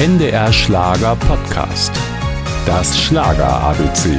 NDR Schlager Podcast. Das Schlager ABC.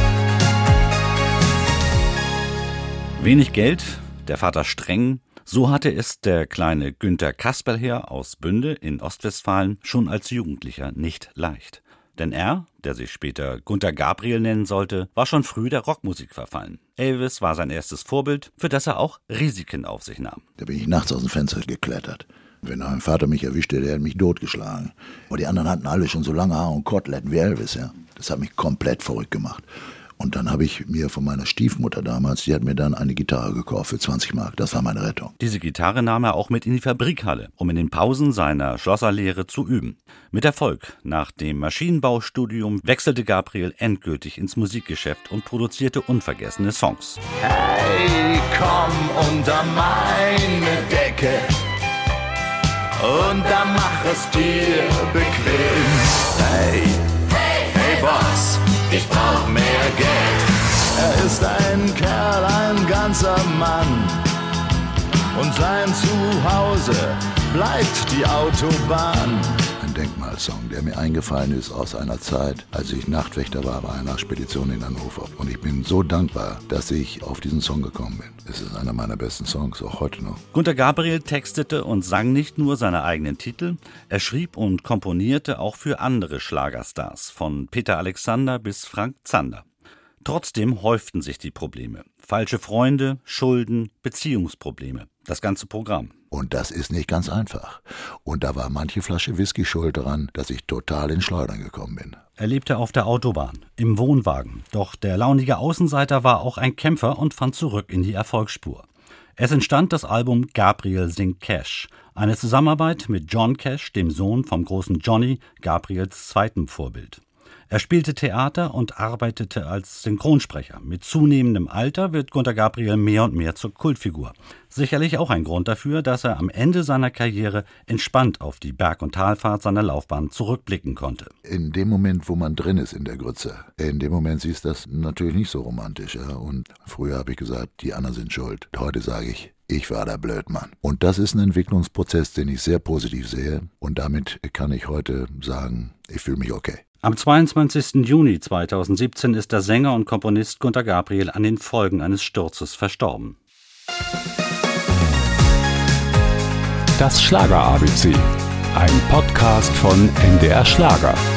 Wenig Geld, der Vater streng. So hatte es der kleine Günter Kasperlherr aus Bünde in Ostwestfalen schon als Jugendlicher nicht leicht. Denn er, der sich später Gunter Gabriel nennen sollte, war schon früh der Rockmusik verfallen. Elvis war sein erstes Vorbild, für das er auch Risiken auf sich nahm. Da bin ich nachts aus dem Fenster geklettert. Wenn mein Vater mich erwischte, der hat mich totgeschlagen. Aber die anderen hatten alle schon so lange Haare und Koteletten wie Elvis. Ja. Das hat mich komplett verrückt gemacht. Und dann habe ich mir von meiner Stiefmutter damals, die hat mir dann eine Gitarre gekauft für 20 Mark. Das war meine Rettung. Diese Gitarre nahm er auch mit in die Fabrikhalle, um in den Pausen seiner Schlosserlehre zu üben. Mit Erfolg. Nach dem Maschinenbaustudium wechselte Gabriel endgültig ins Musikgeschäft und produzierte unvergessene Songs. Hey, komm unter meine Decke und dann mach es dir bequem. Hey, hey Boss, ich brauch mehr Geld. Er ist ein Kerl, ein ganzer Mann. Und sein Zuhause bleibt die Autobahn. Ein Denkmalsong, der mir eingefallen ist aus einer Zeit, als ich Nachtwächter war bei einer Spedition in Hannover. Und ich bin so dankbar, dass ich auf diesen Song gekommen bin. Es ist einer meiner besten Songs, auch heute noch. Gunter Gabriel textete und sang nicht nur seine eigenen Titel, er schrieb und komponierte auch für andere Schlagerstars, von Peter Alexander bis Frank Zander. Trotzdem häuften sich die Probleme. Falsche Freunde, Schulden, Beziehungsprobleme. Das ganze Programm. Und das ist nicht ganz einfach. Und da war manche Flasche Whisky schuld daran, dass ich total in Schleudern gekommen bin. Er lebte auf der Autobahn, im Wohnwagen. Doch der launige Außenseiter war auch ein Kämpfer und fand zurück in die Erfolgsspur. Es entstand das Album Gabriel singt Cash. Eine Zusammenarbeit mit John Cash, dem Sohn vom großen Johnny, Gabriels zweitem Vorbild. Er spielte Theater und arbeitete als Synchronsprecher. Mit zunehmendem Alter wird Gunter Gabriel mehr und mehr zur Kultfigur. Sicherlich auch ein Grund dafür, dass er am Ende seiner Karriere entspannt auf die Berg- und Talfahrt seiner Laufbahn zurückblicken konnte. In dem Moment, wo man drin ist in der Grütze, in dem Moment siehst du das natürlich nicht so romantisch. Ja? Und früher habe ich gesagt, die anderen sind schuld. Heute sage ich war der Blödmann. Und das ist ein Entwicklungsprozess, den ich sehr positiv sehe. Und damit kann ich heute sagen, ich fühle mich okay. Am 22. Juni 2017 ist der Sänger und Komponist Gunter Gabriel an den Folgen eines Sturzes verstorben. Das Schlager ABC. Ein Podcast von NDR Schlager.